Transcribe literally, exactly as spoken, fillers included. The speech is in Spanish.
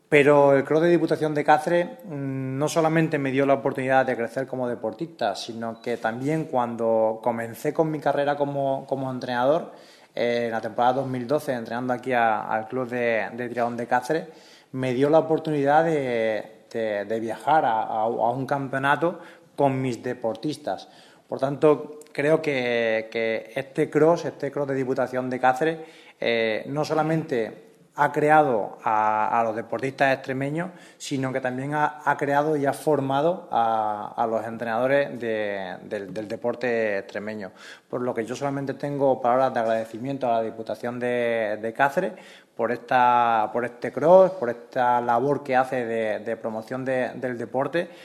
Pero el Cross de Diputación de Cáceres mmm, no solamente me dio la oportunidad de crecer como deportista, sino que también cuando comencé con mi carrera como, como entrenador, eh, en la temporada dos mil doce, entrenando aquí a, al Club de, de Triatlón de Cáceres, me dio la oportunidad de, de, de viajar a, a, a un campeonato con mis deportistas. Por tanto, creo que, que este cross, este cross de Diputación de Cáceres, eh, no solamente ha creado a, a los deportistas extremeños, sino que también ha, ha creado y ha formado a, a los entrenadores de, del, del deporte extremeño. Por lo que yo solamente tengo palabras de agradecimiento a la Diputación de, de Cáceres por esta por este cross, por esta labor que hace de, de promoción de, del deporte